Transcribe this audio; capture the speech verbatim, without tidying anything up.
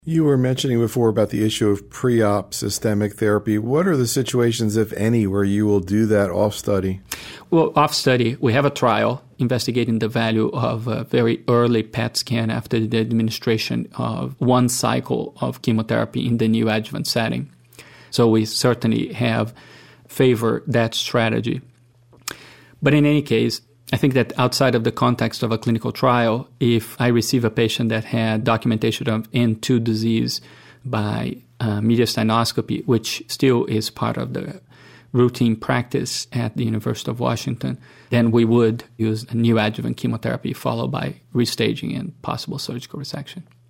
You were mentioning before about the issue of pre-op systemic therapy. What are the situations, if any, where you will do that off-study? Well, off-study, we have a trial investigating the value of a very early P E T scan after the administration of one cycle of chemotherapy in the neoadjuvant setting. So we certainly have favored that strategy. But in any case, I think that outside of the context of a clinical trial, if I receive a patient that had documentation of N two disease by uh, mediastinoscopy, which still is part of the routine practice at the University of Washington, then we would use a neoadjuvant chemotherapy followed by restaging and possible surgical resection.